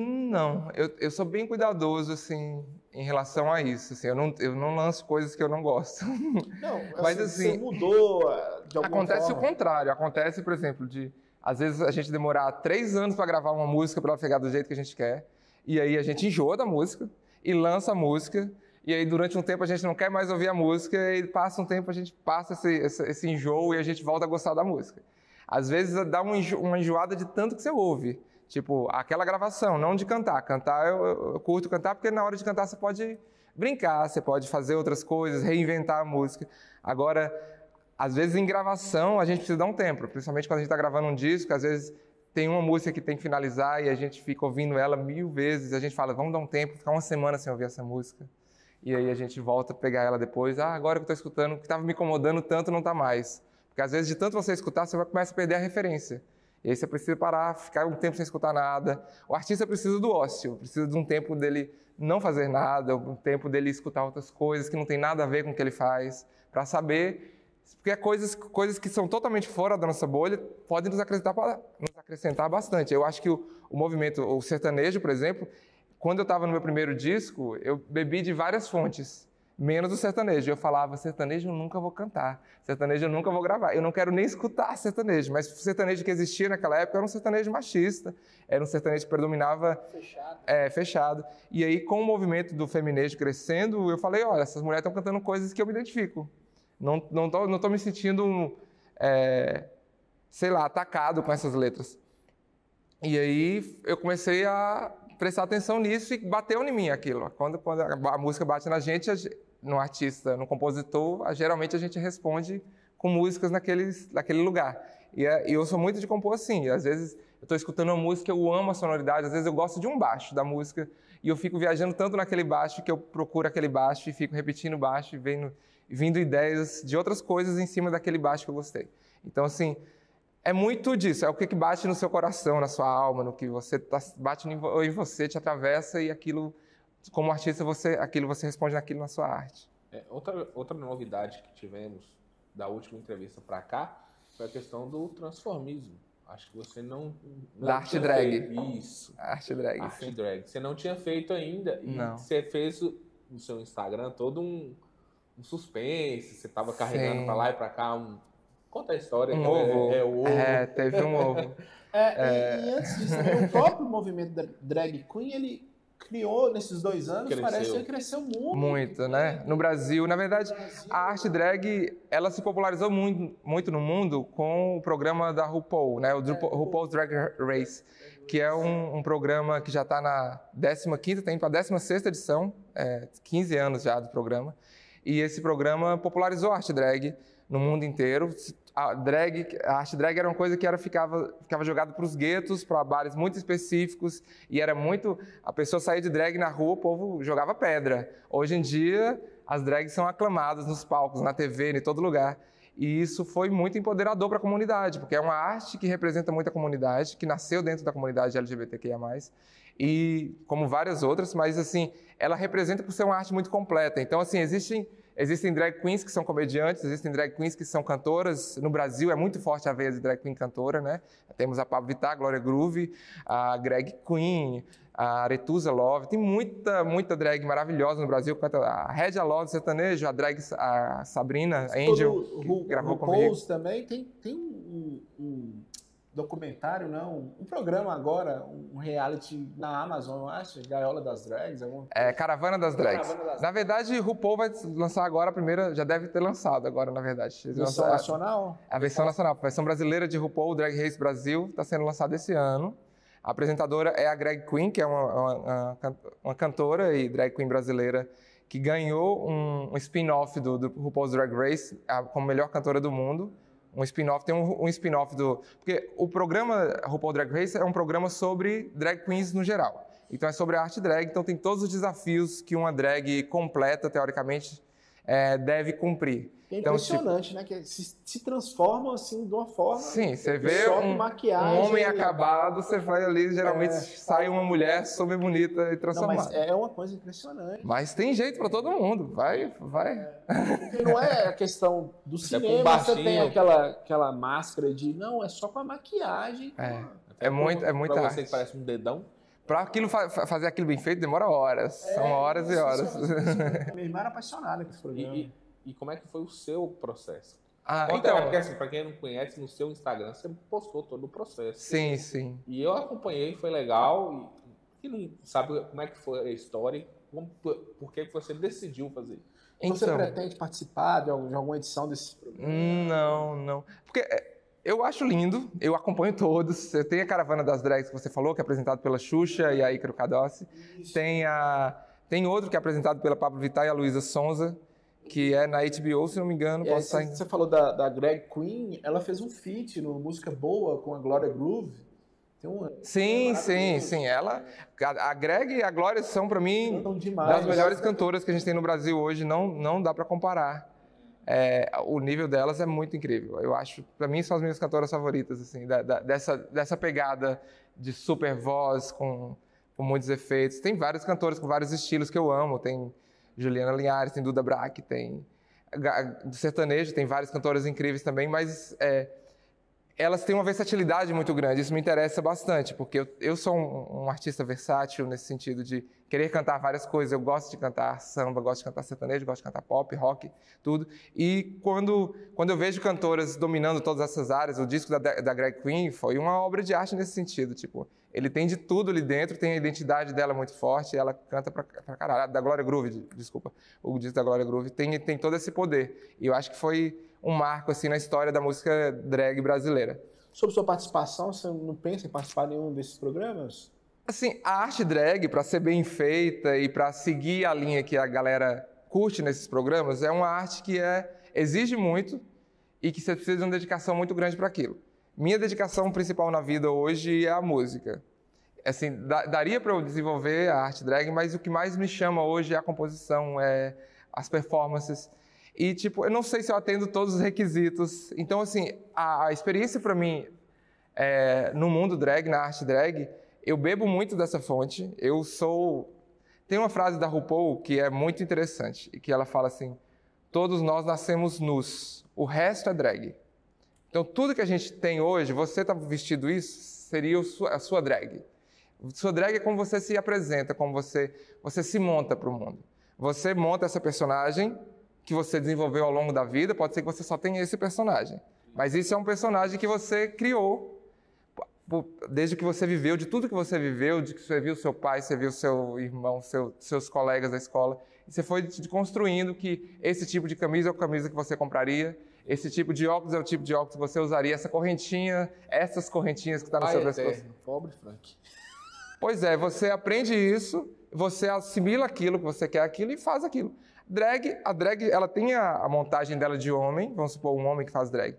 Não, eu, eu sou bem cuidadoso, assim, em relação a isso. Assim, eu, não, eu não lanço coisas que eu não gosto. Não, mas assim, assim, você mudou de alguma acontece forma. o contrário. Acontece, por exemplo, de às vezes a gente demorar três anos para gravar uma música para ela pegar do jeito que a gente quer, e aí a gente enjoa da música e lança a música, e aí durante um tempo a gente não quer mais ouvir a música, e passa um tempo a gente passa esse, esse, esse enjoo e a gente volta a gostar da música. Às vezes dá uma enjoada de tanto que você ouve. Tipo, aquela gravação, não de cantar. Cantar, eu, eu curto cantar, porque na hora de cantar você pode brincar, você pode fazer outras coisas, reinventar a música. Agora, às vezes em gravação a gente precisa dar um tempo, principalmente quando a gente está gravando um disco, às vezes tem uma música que tem que finalizar e a gente fica ouvindo ela mil vezes, a gente fala, vamos dar um tempo, ficar uma semana sem ouvir essa música. E aí a gente volta a pegar ela depois, ah, agora que eu estou escutando, o que estava me incomodando tanto não está mais. Porque às vezes de tanto você escutar, você vai começar a perder a referência. E aí você precisa parar, ficar um tempo sem escutar nada. O artista precisa do ócio, precisa de um tempo dele não fazer nada, um tempo dele escutar outras coisas que não tem nada a ver com o que ele faz, para saber, porque coisas, coisas que são totalmente fora da nossa bolha podem nos acrescentar, nos acrescentar bastante. Eu acho que o, o movimento, o sertanejo, por exemplo, quando eu estava no meu primeiro disco, eu bebi de várias fontes, menos o sertanejo. Eu falava, sertanejo eu nunca vou cantar, sertanejo eu nunca vou gravar, eu não quero nem escutar sertanejo, mas o sertanejo que existia naquela época era um sertanejo machista, era um sertanejo que predominava Fechado. É, fechado. E aí, com o movimento do feminejo crescendo, eu falei, olha, essas mulheres estão cantando coisas que eu me identifico. Não, não, tô, não tô me sentindo, é, sei lá, atacado com essas letras. E aí, eu comecei a prestar atenção nisso e bateu em mim aquilo. Quando, quando a música bate na gente, no artista, no compositor, geralmente a gente responde com músicas naquele, naquele lugar. E, e eu sou muito de compor assim. Às vezes eu estou escutando uma música, eu amo a sonoridade, às vezes eu gosto de um baixo da música e eu fico viajando tanto naquele baixo que eu procuro aquele baixo e fico repetindo baixo e vendo, vindo ideias de outras coisas em cima daquele baixo que eu gostei. Então, assim, é muito disso, é o que bate no seu coração, na sua alma, no que você tá, bate em você, te atravessa e aquilo, como artista, você, aquilo você responde naquilo na sua arte. É, outra, outra novidade que tivemos da última entrevista para cá foi a questão do transformismo. Acho que você não... não da arte drag. Feito. Isso. Arte drag, Arte sim. drag. Você não tinha feito ainda. E não. você fez no seu Instagram todo um, um suspense, você estava carregando para lá e para cá um... Conta a história. Um é, ovo. É, é, o ovo. É, teve um ovo. É, é... E, e antes disso, o próprio movimento da drag queen, ele criou nesses dois anos, Cresceu. parece que ele cresceu muito. Muito, né? No Brasil, na verdade, a arte drag, ela se popularizou muito, muito no mundo com o programa da RuPaul, né? O é, RuPaul's Drag Race, que é um, um programa que já está na décima quinta, tem para a décima sexta edição, é, quinze anos já do programa. E esse programa popularizou a arte drag no mundo inteiro. A, drag, a arte drag era uma coisa que era, ficava, ficava jogada para os guetos, para bares muito específicos, e era muito... A pessoa saía de drag na rua, o povo jogava pedra. Hoje em dia, as drags são aclamadas nos palcos, na T V, em todo lugar. E isso foi muito empoderador para a comunidade, porque é uma arte que representa muito a comunidade, que nasceu dentro da comunidade L G B T Q I A mais, e como várias outras, mas assim, ela representa por ser uma arte muito completa. Então, assim, existem... Existem drag queens que são comediantes, existem drag queens que são cantoras. No Brasil é muito forte a veia de drag queen cantora, né? Temos a Pablo Vittar, a Glória Groove, a Greg Queen, a Aretusa Love. Tem muita, muita drag maravilhosa no Brasil. A Regia Love sertanejo, a drag a Sabrina Angel, que o, gravou o comigo. Pose também tem, tem um, um documentário, não, um programa agora, um reality na Amazon, eu acho, Gaiola das Drags. É, Caravana das Drags. Caravana das... Na verdade, RuPaul vai lançar agora a primeira, já deve ter lançado agora, na verdade. A versão lançar, nacional? A versão nacional, a versão brasileira de RuPaul, Drag Race Brasil, está sendo lançada esse ano. A apresentadora é a Greg Queen, que é uma, uma, uma cantora e drag queen brasileira que ganhou um, um spin-off do, do RuPaul's Drag Race a, como melhor cantora do mundo. Um spin-off, tem um, um spin-off do... Porque o programa RuPaul Drag Race é um programa sobre drag queens no geral. Então é sobre a arte drag, então tem todos os desafios que uma drag completa, teoricamente, é, deve cumprir. É então, impressionante, tipo, né? Que se, se transformam assim de uma forma... Sim, você vê um, maquiagem, um homem acabado, você vai ali, geralmente é, sai uma mulher super bonita e transformada. Não, mas é uma coisa impressionante. Mas tem jeito para todo mundo, vai, vai. Porque não é a questão do cinema, é você tem aquela, aquela máscara de, não, é só com a maquagem. É, é, muito, é muita pra arte. você que parece um dedão. Para aquilo fa fazer aquilo bem feito demora horas, é, são horas e horas. Minha irmã era apaixonada com esse programa. E, e, e como é que foi o seu processo? Ah, Conta, então, porque assim, para quem não conhece, no seu Instagram você postou todo o processo. Sim, sim. E eu acompanhei, foi legal. E, e não sabe como é que foi a história, como, por que você decidiu fazer? Então, você pretende participar de alguma edição desse programa? Não, não. Porque eu acho lindo, eu acompanho todos. Tem a Caravana das Drags que você falou, que é apresentado pela Xuxa e a Ícaro Cadossi. Tem, a, tem outro que é apresentado pela Pablo Vittar e a Luísa Sonza, que é na H B O, se não me engano. É, posso você, sair... você falou da, da Greg Queen, ela fez um feat no Música Boa com a Glória Groove. Tem uma, sim, sim, sim. Ela, a, a Greg e a Glória são, para mim, demais, das melhores cantoras que a gente tem no Brasil hoje. Não, não dá para comparar. É, o nível delas é muito incrível. Eu acho, para mim, são as minhas cantoras favoritas, assim, da, da, dessa, dessa pegada de super voz com, com muitos efeitos. Tem vários cantores com vários estilos que eu amo. Tem Juliana Linhares, tem Duda Brack, tem do sertanejo, tem várias cantoras incríveis também, mas é, elas têm uma versatilidade muito grande, isso me interessa bastante, porque eu, eu sou um, um artista versátil nesse sentido de querer cantar várias coisas. Eu gosto de cantar samba, gosto de cantar sertanejo, gosto de cantar pop, rock, tudo. E quando, quando eu vejo cantoras dominando todas essas áreas, o disco da, da Greg Queen foi uma obra de arte nesse sentido, tipo, ele tem de tudo ali dentro, tem a identidade dela muito forte, ela canta pra, pra caralho, da Glória Groove, desculpa, o disco da Glória Groove tem, tem todo esse poder, e eu acho que foi um marco assim na história da música drag brasileira. Sobre sua participação, você não pensa em participar de nenhum desses programas? Assim, a arte drag, para ser bem feita e para seguir a linha que a galera curte nesses programas, é uma arte que é, exige muito e que você precisa de uma dedicação muito grande para aquilo. Minha dedicação principal na vida hoje é a música. Assim, da, daria para eu desenvolver a arte drag, mas o que mais me chama hoje é a composição, é as performances. E, tipo, eu não sei se eu atendo todos os requisitos. Então, assim, a, a experiência para mim é, no mundo drag, na arte drag, eu bebo muito dessa fonte. Eu sou... Tem uma frase da RuPaul que é muito interessante, e que ela fala assim, todos nós nascemos nus, o resto é drag. Então, tudo que a gente tem hoje, você está vestido isso, seria a sua drag. Sua drag é como você se apresenta, como você, você se monta para o mundo. Você monta essa personagem que você desenvolveu ao longo da vida, pode ser que você só tenha esse personagem. Mas isso é um personagem que você criou desde que você viveu, de tudo que você viveu, de que você viu seu pai, você viu seu irmão, seu, seus colegas da escola. E você foi construindo que esse tipo de camisa é a camisa que você compraria, esse tipo de óculos é o tipo de óculos que você usaria, essa correntinha, essas correntinhas que está no Pai seu pescoço. eterno, pobre Frank. Pois é, você aprende isso, você assimila aquilo que você quer aquilo e faz aquilo. Drag, a drag, ela tem a, a montagem dela de homem, vamos supor um homem que faz drag.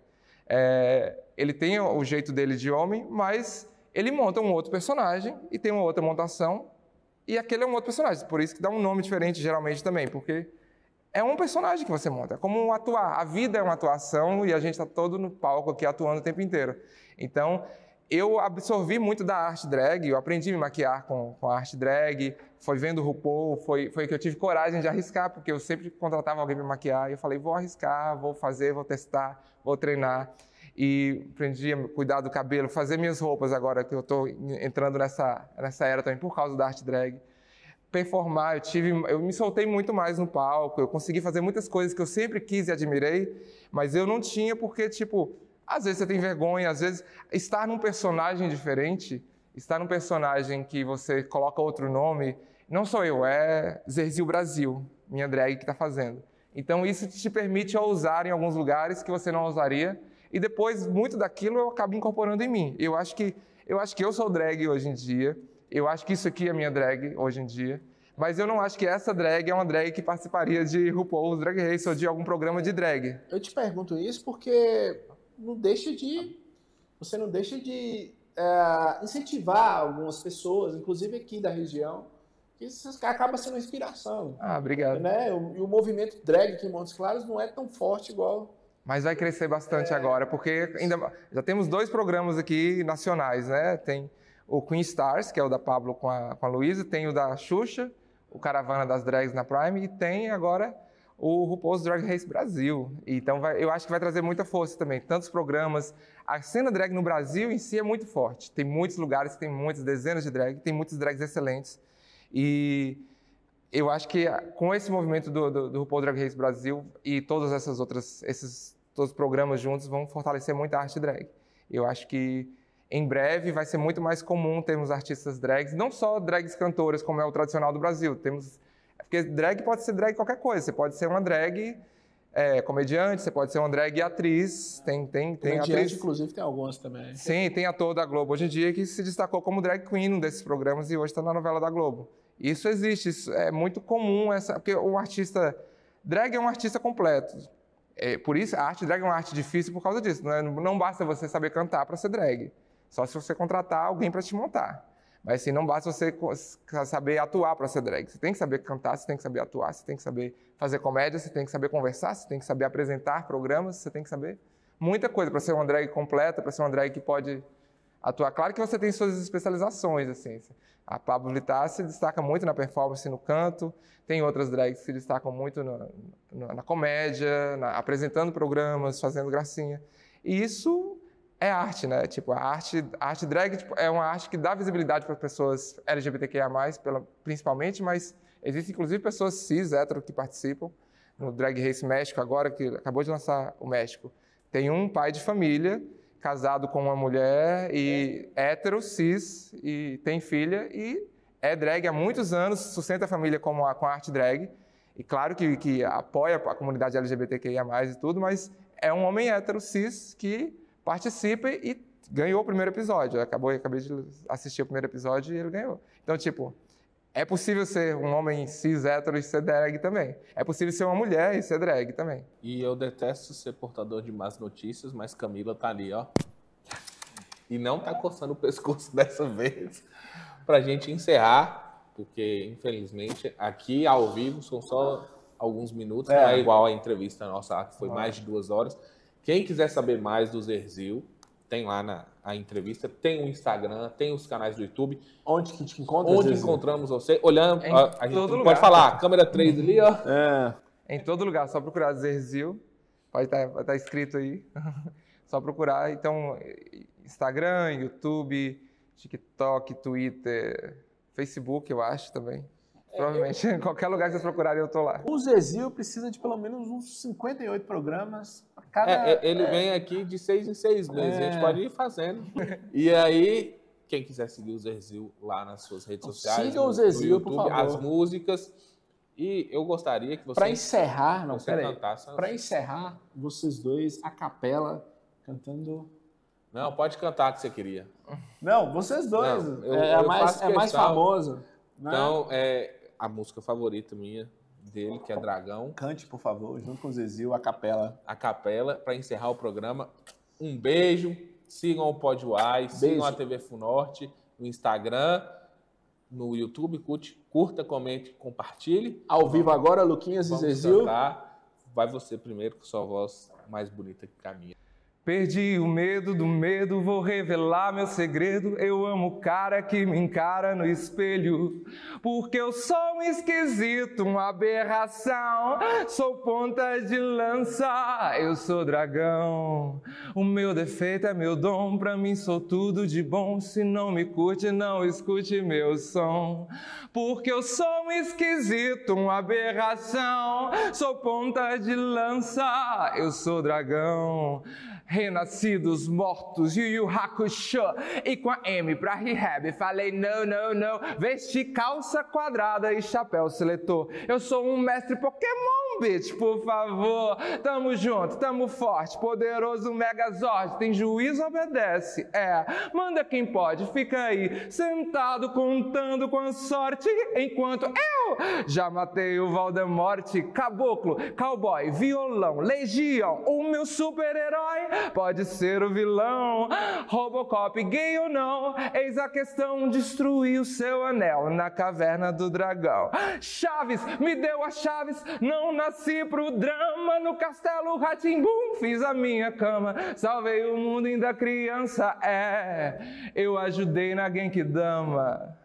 É, ele tem o jeito dele de homem, mas ele monta um outro personagem e tem uma outra montação e aquele é um outro personagem. Por isso que dá um nome diferente geralmente também, porque é um personagem que você monta, é como um atuar. A vida é uma atuação e a gente está todo no palco aqui atuando o tempo inteiro. Então, eu absorvi muito da arte drag, eu aprendi a me maquiar com, com a arte drag, foi vendo o RuPaul, foi, foi que eu tive coragem de arriscar, porque eu sempre contratava alguém para me maquiar, e eu falei, vou arriscar, vou fazer, vou testar, vou treinar. E aprendi a cuidar do cabelo, fazer minhas roupas agora, que eu estou entrando nessa, nessa era também por causa da arte drag. Performar, eu, tive, eu me soltei muito mais no palco, eu consegui fazer muitas coisas que eu sempre quis e admirei, mas eu não tinha porque, tipo... Às vezes você tem vergonha, às vezes estar num personagem diferente, estar num personagem que você coloca outro nome, não sou eu, é Zerzil Brasil, minha drag que está fazendo. Então isso te permite ousar em alguns lugares que você não ousaria e depois muito daquilo eu acabo incorporando em mim. Eu acho que eu, acho que eu sou drag hoje em dia, eu acho que isso aqui é minha drag hoje em dia, mas eu não acho que essa drag é uma drag que participaria de RuPaul's Drag Race ou de algum programa de drag. Eu te pergunto isso porque... não deixa de, você não deixa de é, incentivar algumas pessoas, inclusive aqui da região, que isso acaba sendo uma inspiração. Ah, obrigado. Né? O, e o movimento drag aqui em Montes Claros não é tão forte igual... Mas vai crescer bastante é... agora, porque ainda, já temos dois programas aqui nacionais, né? Tem o Queen Stars, que é o da Pablo com a, com a Luísa, tem o da Xuxa, o Caravana das Drags na Prime, e tem agora... o RuPaul's Drag Race Brasil. Então, vai, eu acho que vai trazer muita força também. Tantos programas. A cena drag no Brasil em si é muito forte. Tem muitos lugares, tem muitas dezenas de drag, tem muitos drags excelentes. E eu acho que com esse movimento do, do, do RuPaul's Drag Race Brasil e todos essas outras, esses todos os programas juntos vão fortalecer muito a arte drag. Eu acho que em breve vai ser muito mais comum termos artistas drags, não só drags cantoras, como é o tradicional do Brasil. Temos... Porque drag pode ser drag qualquer coisa. Você pode ser uma drag é, comediante, você pode ser uma drag atriz. Tem, tem, tem atriz. Inclusive, tem algumas também. Sim, tem ator da Globo hoje em dia que se destacou como drag queen num desses programas e hoje está na novela da Globo. Isso existe, isso é muito comum, essa, porque o artista... Drag é um artista completo. É, por isso, a arte drag é uma arte difícil por causa disso. Não, é, não basta você saber cantar para ser drag. Só se você contratar alguém para te montar. Mas assim, não basta você saber atuar para ser drag. Você tem que saber cantar, você tem que saber atuar, você tem que saber fazer comédia, você tem que saber conversar, você tem que saber apresentar programas, você tem que saber muita coisa para ser uma drag completa, para ser uma drag que pode atuar. Claro que você tem suas especializações, assim. A Pablo Vittar se destaca muito na performance e no canto, tem outras drags que se destacam muito na, na, na comédia, na, apresentando programas, fazendo gracinha. E isso é arte, né? Tipo, a arte, a arte drag tipo, é uma arte que dá visibilidade para pessoas L G B T Q I A mais, pela, principalmente, mas existem inclusive pessoas cis, hétero, que participam. No Drag Race México, agora, que acabou de lançar o México, tem um pai de família, casado com uma mulher, e hétero, cis, e tem filha, e é drag há muitos anos, sustenta a família com a, com a arte drag, e claro que, que apoia a comunidade L G B T Q I A mais, e tudo, mas é um homem hétero, cis, que participa e ganhou o primeiro episódio. Acabou, acabei de assistir o primeiro episódio e ele ganhou. Então, tipo, é possível ser um homem cis, hétero e ser drag também. É possível ser uma mulher e ser drag também. E eu detesto ser portador de más notícias, mas Camila tá ali, ó. E não tá coçando o pescoço dessa vez. Pra gente encerrar, porque, infelizmente, aqui ao vivo são só alguns minutos. É. Não é igual a entrevista nossa, que foi mais de duas horas. Quem quiser saber mais do Zerzil, tem lá na a entrevista, tem o Instagram, tem os canais do YouTube. Onde que te encontra? Onde encontramos você? Olhando, em a, a gente todo pode lugar. falar, câmera três ali, ó. É. Em todo lugar, só procurar Zerzil, pode estar, vai estar escrito aí. Só procurar. Então, Instagram, YouTube, TikTok, Twitter, Facebook, eu acho também. Provavelmente, em qualquer lugar que vocês procurarem, eu tô lá. O Zerzil precisa de pelo menos uns cinquenta e oito programas a cada... É, ele é... vem aqui de seis em seis meses, é... a gente pode ir fazendo. E aí, quem quiser seguir o Zerzil lá nas suas redes sociais, siga o Zerzil, YouTube, por favor. As músicas. E eu gostaria que você... Para encerrar, não, peraí. Para encerrar, vocês dois, a capela, cantando... Não, pode cantar que você queria. Não, vocês dois. Não, eu, é, eu mais, é mais famoso. Né? Então, é... a música favorita minha, dele, que é Dragão. Cante, por favor, junto com o Zerzil, a capela. A capela, para encerrar o programa. Um beijo, sigam o Podway, sigam a T V Funorte, no Instagram, no YouTube, curte, curta, comente, compartilhe. Ao vivo agora, Luquinhas e Zerzil. Cantar. Vai você primeiro, com sua voz mais bonita que caminha. Perdi o medo do medo, vou revelar meu segredo. Eu amo o cara que me encara no espelho, porque eu sou um esquisito, uma aberração. Sou ponta de lança, eu sou dragão. O meu defeito é meu dom, pra mim sou tudo de bom. Se não me curte, não escute meu som, porque eu sou um esquisito, uma aberração. Sou ponta de lança, eu sou dragão. Renascidos mortos, Yu Yu Hakusho. E com a M pra rehab, falei não, não, não. Vesti calça quadrada e chapéu seletor. Eu sou um mestre Pokémon, bitch, por favor. Tamo junto, tamo forte, poderoso Megazord. Tem juízo, obedece, é. Manda quem pode, fica aí, sentado contando com a sorte. Enquanto eu já matei o Voldemort. Caboclo, cowboy, violão, legião. O meu super-herói pode ser o vilão. Robocop, gay ou não, eis a questão, destruir o seu anel na caverna do dragão. Chaves, me deu as chaves, não nasci pro drama. No castelo Rá-Tim-Bum, fiz a minha cama. Salvei o mundo ainda criança, é. Eu ajudei na Genkidama.